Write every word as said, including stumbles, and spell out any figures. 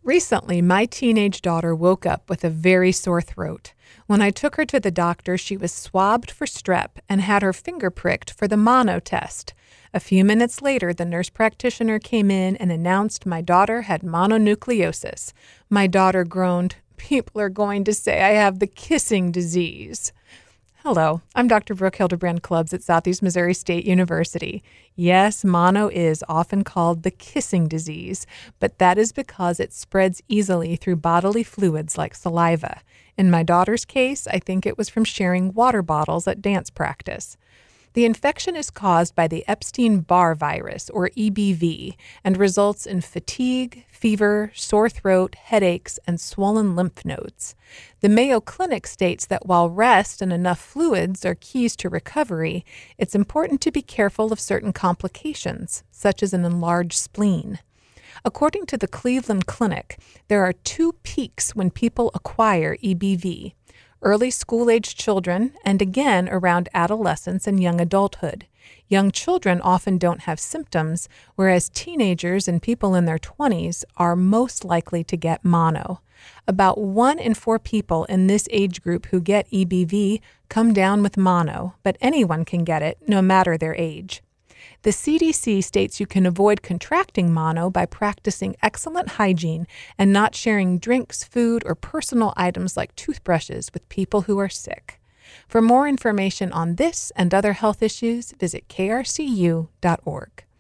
Recently, my teenage daughter woke up with a very sore throat. When I took her to the doctor, she was swabbed for strep and had her finger pricked for the mono test. A few minutes later, the nurse practitioner came in and announced my daughter had mononucleosis. My daughter groaned, "People are going to say I have the kissing disease." Hello, I'm Doctor Brooke Hildebrand Clubbs at Southeast Missouri State University. Yes, mono is often called the kissing disease, but that is because it spreads easily through bodily fluids like saliva. In my daughter's case, I think it was from sharing water bottles at dance practice. The infection is caused by the Epstein-Barr virus, or E B V, and results in fatigue, fever, sore throat, headaches, and swollen lymph nodes. The Mayo Clinic states that while rest and enough fluids are keys to recovery, it's important to be careful of certain complications, such as an enlarged spleen. According to the Cleveland Clinic, there are two peaks when people acquire E B V. Early school-aged children, and again around adolescence and young adulthood. Young children often don't have symptoms, whereas teenagers and people in their twenties are most likely to get mono. About one in four people in this age group who get E B V come down with mono, but anyone can get it, no matter their age. The C D C states you can avoid contracting mono by practicing excellent hygiene and not sharing drinks, food, or personal items like toothbrushes with people who are sick. For more information on this and other health issues, visit K R C U dot org.